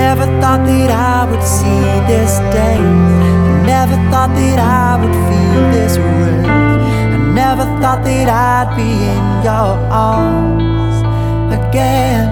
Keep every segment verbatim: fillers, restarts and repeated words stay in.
Never thought that I would see this day. I never thought that I would feel this way. I never thought that I'd be in your arms again.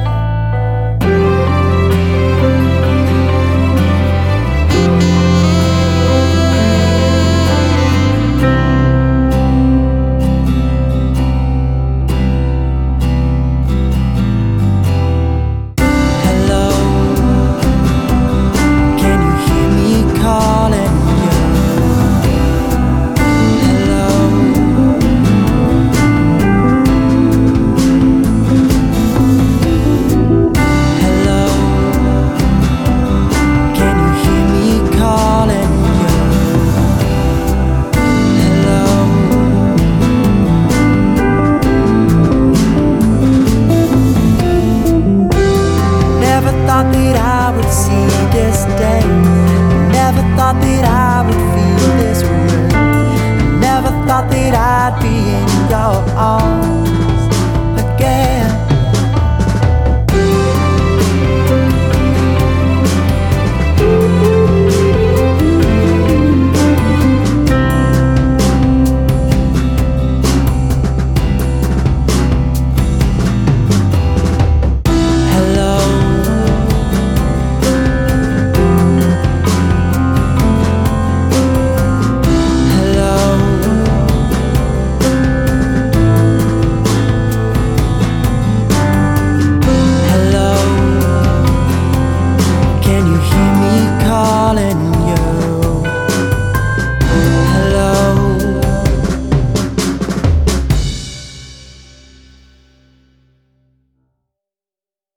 Thought that I would see this day. Never thought that I would feel this way. Never thought that I'd be in your arms.